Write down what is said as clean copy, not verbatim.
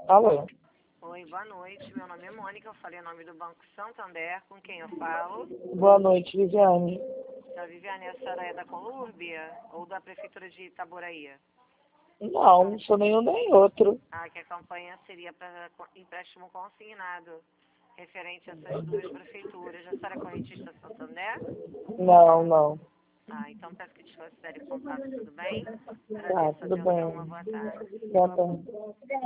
Alô? Oi, boa noite. Meu nome é Mônica. Eu falei o nome do Banco Santander. Com quem eu falo? Boa noite, Viviane. Da Viviane, a senhora é da Colúrbia ou da Prefeitura de Itaboraí? Não sou nenhum nem outro. Ah, que a campanha seria para empréstimo consignado, referente a essas duas prefeituras. A senhora é correntista Santander? Não. Ah, então peço que desconsidere o contato, tudo bem? Tá, Agradeço a tudo atenção, uma bem. boa tarde. Boa tarde.